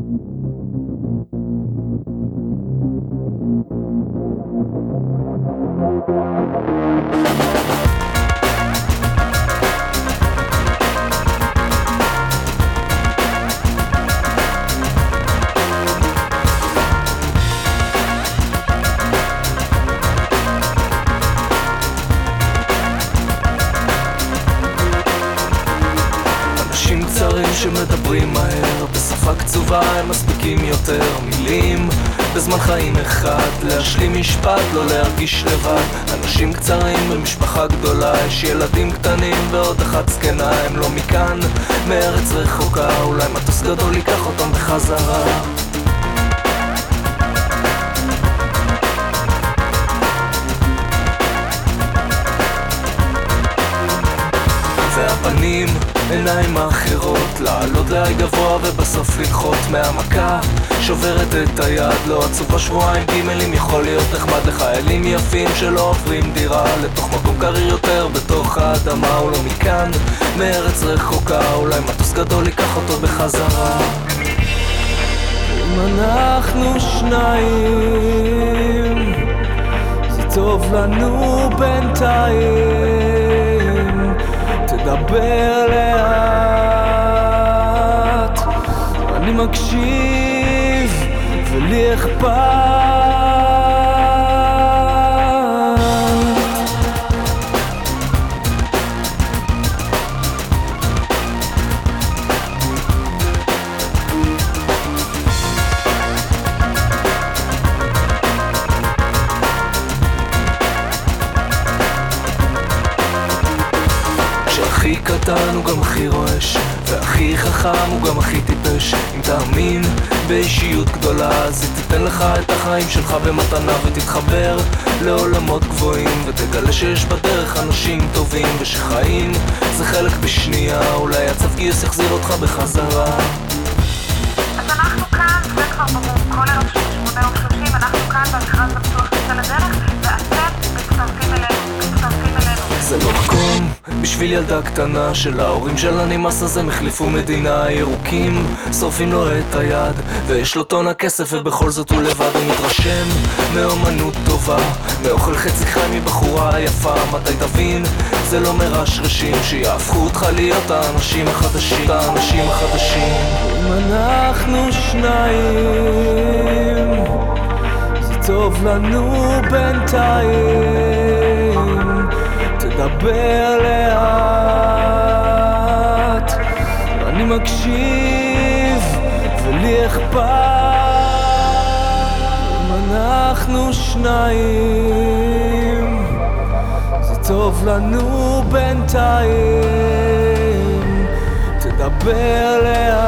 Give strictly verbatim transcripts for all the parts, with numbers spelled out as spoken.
שמדברים מהר, בשפה קצובה הם מספיקים יותר מילים בזמן חיים אחד, להשלים משפט, לא להרגיש לבד. אנשים קצרים במשפחה גדולה, יש ילדים קטנים ועוד אחת זקנה. הם לא מכאן, מארץ רחוקה, אולי מטוס גדול ייקח אותם בחזרה. והפנים, עיניים אחרות, לעלות להי גבוה ובסוף לנחות מהמכה שוברת את היד. לא עצובה שבועיים גימלים, יכול להיות נחמד לחיילים יפים שלא עוברים דירה לתוך מקום קריר יותר בתוך האדמה. הוא לא מכאן, מארץ רחוקה, אולי מטוס גדול ייקח אותו בחזרה. אם אנחנו שניים זה טוב לנו בינתיים, תדבר לאט, אני מקשיב ולי אכפת. הכי קטן הוא גם הכי רועש, והכי חכם הוא גם הכי טיפש. אם תאמין באישיות גדולה, אז היא תיתן לך את החיים שלך במתנה, ותתחבר לעולמות גבוהים, ותגלה שיש בדרך אנשים טובים, ושחיים זה חלק בשנייה, אולי הצו גיוס יחזיר אותך בחזרה. אז אנחנו כאן, זה כבר ברור, כל ערב שמונה יום שלושים אנחנו כאן במכרז בטוח יוצא לדרך, ואתם מצטרפים אלינו, מצטרפים אלינו. זה לא מקום בשביל ילדה קטנה של ההורים שלה נמאס, אז הם החליפו מדינה. ירוקים שורפים לו את היד ויש לו טון הכסף, ובכל זאת הוא לבד. הוא מתרשם מאומנות טובה, מאוכל חצי חי מבחורה יפה. מתי תבין? זה לא מרשרשים שיהפכו אותך להיות האנשים החדשים, האנשים החדשים. אם אנחנו שניים זה טוב לנו בינתיים, תדבר לאט, אני מקשיב ולי אכפת. אם אנחנו שניים זה טוב לנו בינתיים, תדבר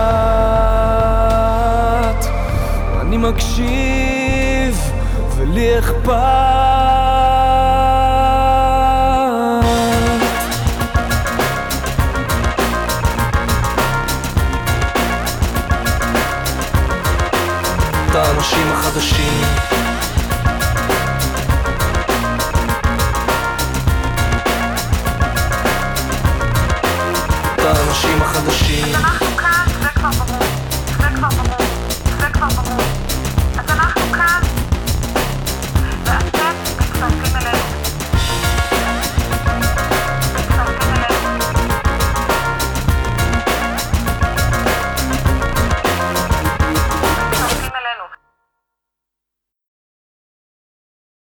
לאט, אני מקשיב ולי אכפת. את האנשים החדשים, את האנשים החדשים.